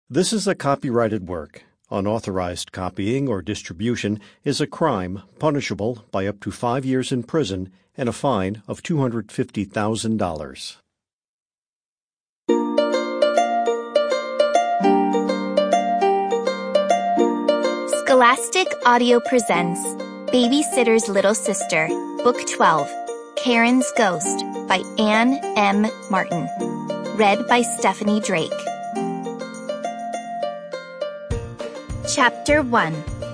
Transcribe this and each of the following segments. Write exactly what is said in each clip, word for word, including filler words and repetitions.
This is a copyrighted work. Unauthorized copying or distribution is a crime punishable by up to five years in prison and a fine of two hundred fifty thousand dollars. Scholastic Audio presents Babysitter's Little Sister, Book twelve, Karen's Ghost by Anne M. Martin. Read by Stephanie Drake. Chapter one.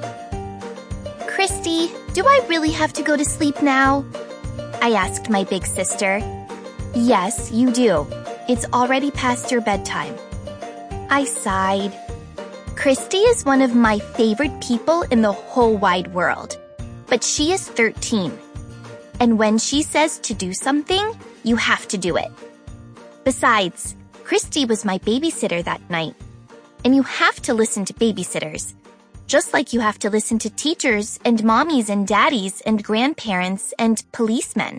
Christy, do I really have to go to sleep now? I asked my big sister. Yes, you do. It's already past your bedtime. I sighed. Christy is one of my favorite people in the whole wide world, but she is thirteen. And when she says to do something, you have to do it. Besides, Christy was my babysitter that night. And you have to listen to babysitters, just like you have to listen to teachers and mommies and daddies and grandparents and policemen.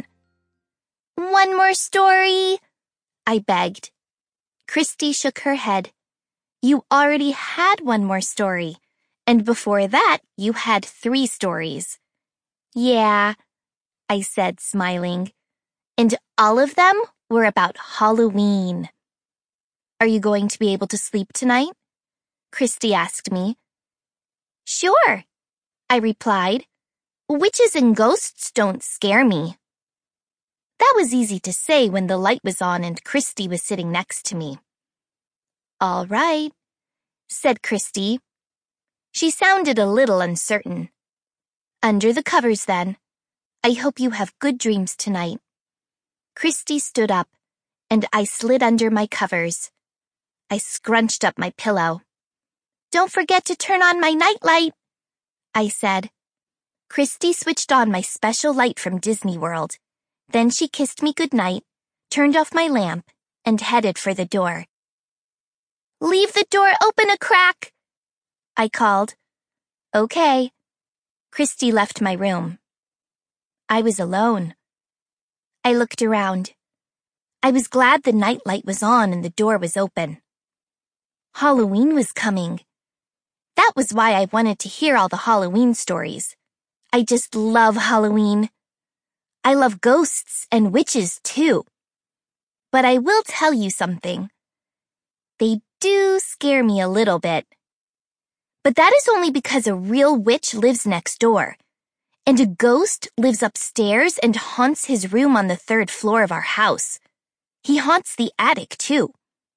One more story, I begged. Christy shook her head. You already had one more story, and before that, you had three stories. Yeah, I said, smiling. And all of them were about Halloween. Are you going to be able to sleep tonight? Christy asked me. Sure, I replied. Witches and ghosts don't scare me. That was easy to say when the light was on and Christy was sitting next to me. All right, said Christy. She sounded a little uncertain. Under the covers, then. I hope you have good dreams tonight. Christy stood up, and I slid under my covers. I scrunched up my pillow. Don't forget to turn on my nightlight, I said. Christy switched on my special light from Disney World. Then she kissed me goodnight, turned off my lamp, and headed for the door. Leave the door open a crack, I called. Okay. Christy left my room. I was alone. I looked around. I was glad the nightlight was on and the door was open. Halloween was coming. That was why I wanted to hear all the Halloween stories. I just love Halloween. I love ghosts and witches, too. But I will tell you something. They do scare me a little bit. But that is only because a real witch lives next door, and a ghost lives upstairs and haunts his room on the third floor of our house. He haunts the attic, too.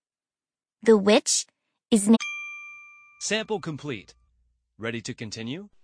The witch is... Sample complete. Ready to continue?